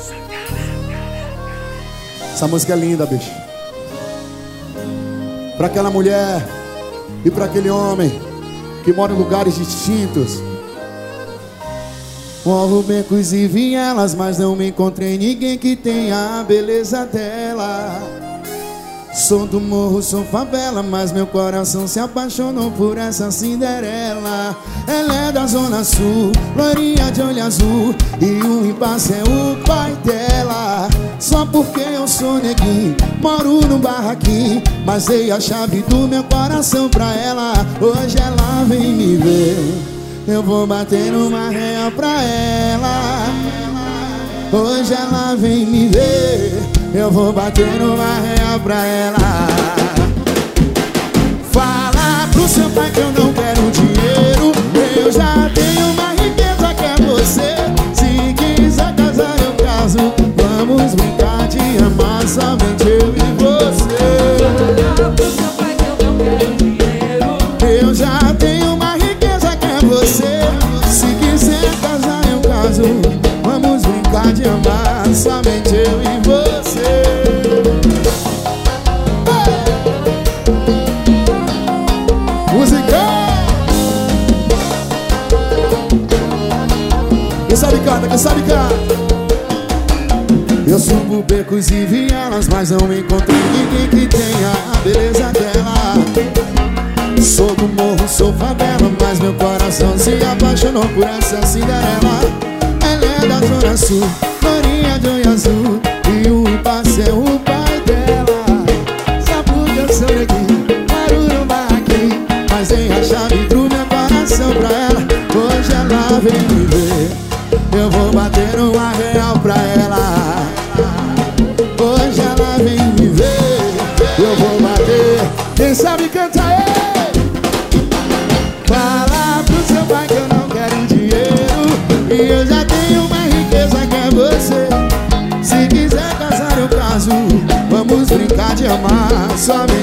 Essa música é linda, bicho. Pra aquela mulher e pra aquele homem que mora em lugares distintos. Morro becos e vielas, mas não me encontrei ninguém que tenha a beleza dela. Sou do morro, sou favela, mas meu coração se apaixonou por essa Cinderela. Ela é da zona sul, loirinha de olho azul, e o impasse é o pai dela. Só porque eu sou neguinho, moro no barraquinho, mas dei a chave do meu coração pra ela. Hoje ela vem me ver, eu vou bater uma real pra ela. Hoje ela vem me ver, eu vou bater uma real pra ela. Fala pro seu pai que eu não quero dinheiro, eu já tenho uma riqueza que é você. Se quiser casar eu caso, vamos brincar de amar somente eu e você. Fala pro seu pai que eu não quero dinheiro, eu já tenho uma riqueza que é você. Se quiser casar eu caso, vamos brincar de amar somente eu e você. Musical! Quem sabe canta, quem sabe canta. Eu subo becos e vielas, mas não encontrei ninguém que tenha a beleza dela. Sou do morro, sou favela, mas meu coração se apaixonou por essa Cinderela. Ela é da zona sul, loirinha de olho azul, e o impasse é o pai dela. Só porque eu sou neguinho, moro no barraquinho, mas dei a chave do meu coração pra ela. Hoje ela vem me ver, eu vou bater uma real pra ela. Hoje ela vem me ver, eu vou bater. Quem sabe canta aí. Fala pro seu pai que eu não quero dinheiro, e eu já tenho uma riqueza que é você. Se quiser casar eu caso, vamos brincar de amar somente